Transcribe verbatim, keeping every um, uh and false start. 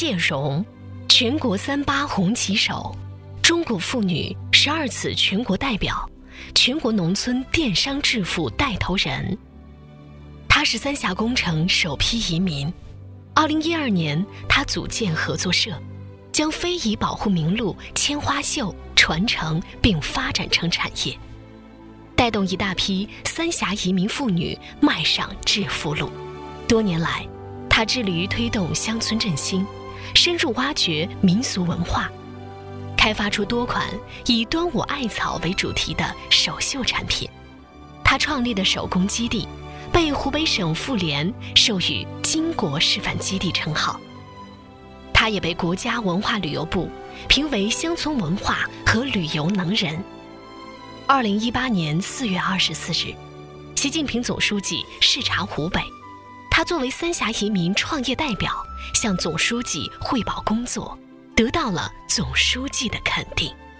谢荣，全国三八红旗手，中国妇女十二次全国代表，全国农村电商致富带头人。他是三峡工程首批移民。二零一二年，他组建合作社，将非遗保护名录牵花绣传承并发展成产业，带动一大批三峡移民妇女迈上致富路。多年来，他致力于推动乡村振兴，深入挖掘民俗文化，开发出多款以端午艾草为主题的手绣产品。他创立的手工基地被湖北省妇联授予巾帼示范基地称号。他也被国家文化旅游部评为乡村文化和旅游能人。二零一八年四月二十四日，习近平总书记视察湖北，他作为三峡移民创业代表向总书记汇报工作，得到了总书记的肯定。